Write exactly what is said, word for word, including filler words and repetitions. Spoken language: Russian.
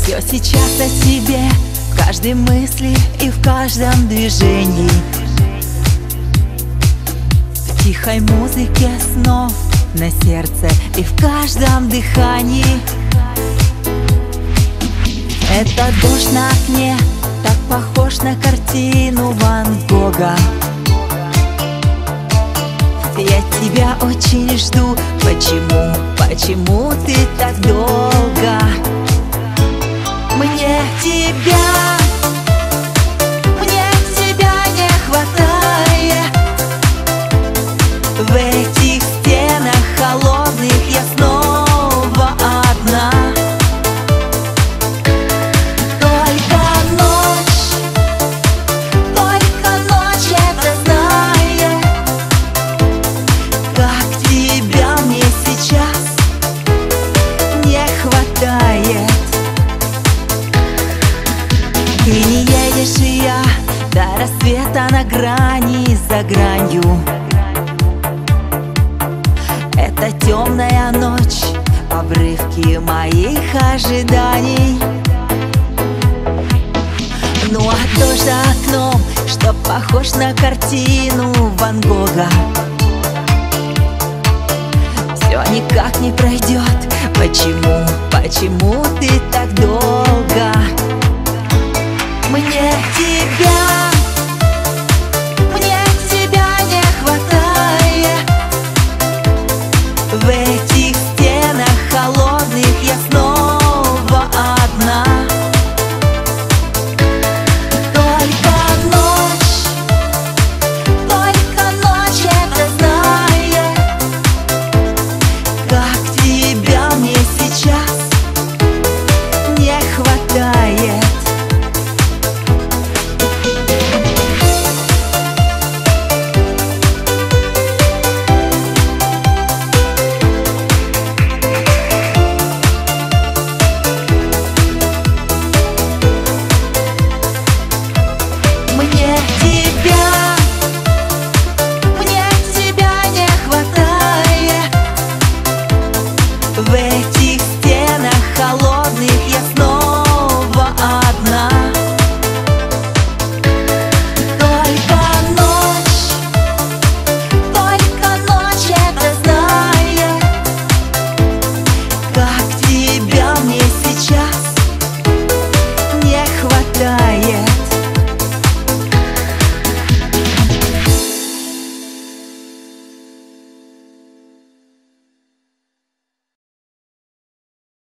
Все сейчас о тебе, в каждой мысли и в каждом движении, в тихой музыке снов на сердце и в каждом дыхании. Это дождь на окне, так похож на картину Ван Гога. Я тебя очень жду. Почему, почему ты так долго? Мне тебя, мне тебя не хватает. В этих стенах холодных я снова одна. Только ночь, только ночь это знает, как тебя мне сейчас не хватает. Ты не едешь, и я до рассвета на грани, за гранью. Это темная ночь, обрывки моих ожиданий. Ну а дождь за окном, что похож на картину Ван Гога, все никак не пройдет. Почему, почему ты так долго?